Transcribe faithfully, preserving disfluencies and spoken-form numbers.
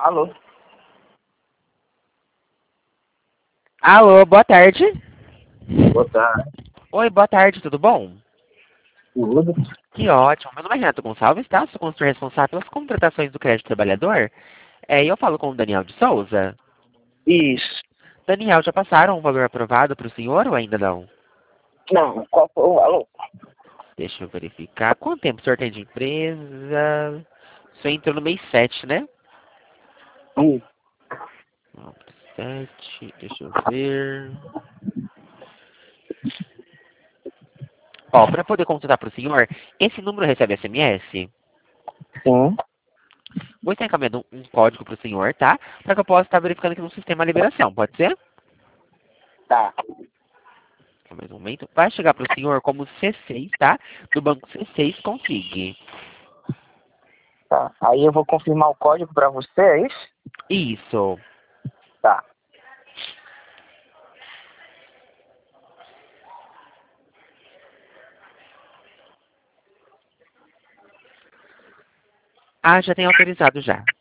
Alô? Alô, boa tarde. Boa tarde. Oi, boa tarde, tudo bom? Tudo? Que ótimo. Meu nome é Renato Gonçalves, tá? Sou consultor responsável pelas contratações do crédito trabalhador. É, e eu falo com o Daniel de Souza. Isso. Daniel, já passaram um valor aprovado para o senhor ou ainda não? Não, qual foi o valor? Deixa eu verificar. Quanto tempo o senhor tem de empresa? O senhor entrou no mês sete, né? Hum. sete, deixa eu ver. Ó, para poder consultar para o senhor, esse número recebe S M S? Sim. Vou estar encaminhando um, um código para o senhor, tá? Para que eu possa estar verificando aqui no sistema a liberação, pode ser? Tá. Só mais um momento. Vai chegar para o senhor como C seis, tá? Do banco C seis Config. Tá. Aí eu vou confirmar o código pra você, é isso? Isso. Tá. Ah, já tem autorizado já.